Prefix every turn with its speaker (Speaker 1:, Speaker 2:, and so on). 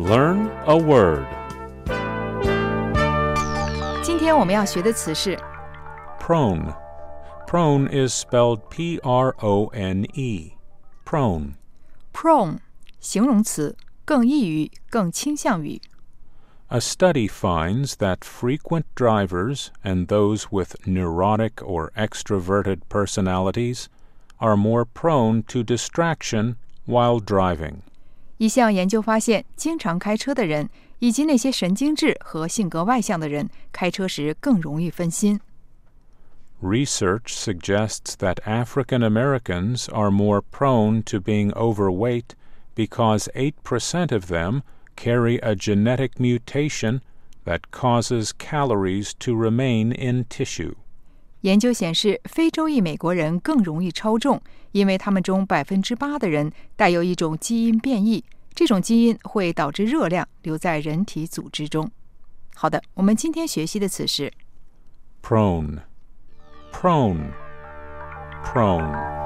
Speaker 1: Learn a word.
Speaker 2: 今天我们要学的词是
Speaker 1: Prone. Prone is spelled P-R-O-N-E. Prone.
Speaker 2: prone 形容词，更易于，更倾向于。
Speaker 1: A study finds that frequent drivers and those with neurotic or extroverted personalities are more prone to distraction while driving.
Speaker 2: 一项研究发现，经常开车的人以及那些神经质和性格外向的人，开车时更容易分心。
Speaker 1: Research suggests that African Americans are more prone to being overweight because 8% of them carry a genetic mutation that causes calories to remain in tissue.
Speaker 2: 研究显示，非洲裔美国人更容易超重，因为他们中8%的人带有一种基因变异，这种基因会导致热量留在人体组织中。好的，我们今天学习的词是
Speaker 1: Prone. Prone. Prone.